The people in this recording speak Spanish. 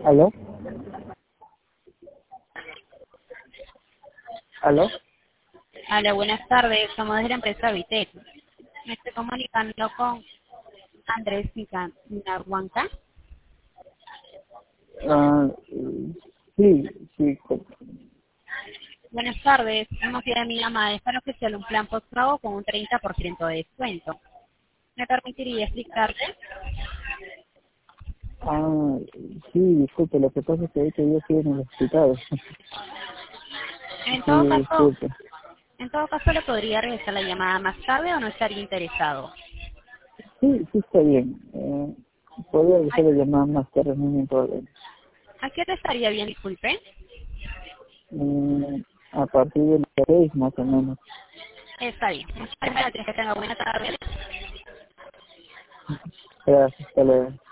¿Aló? ¿Aló? Hola, buenas tardes. Somos de la empresa Vitec. Me estoy comunicando con Andrés Minahuanca. Ah, sí, sí. Buenas tardes. Hemos sido mi llamada. Es para ofrecerle un plan postpago con un 30% de descuento. ¿Me permitiría explicarte? Ah, sí, disculpe, lo que pasa es que ahorita yo estoy en el hospital. En Sí, todo caso, disculpe. le podría regresar la llamada más tarde o no estaría interesado. Sí, sí está bien. Podría ¿A, dejar de llamar más tarde, no hay problema. a qué te estaría bien, disculpe? A partir de las 6 más o menos. Está bien. Muchas gracias. Que tenga buena tarde. Gracias, hasta luego.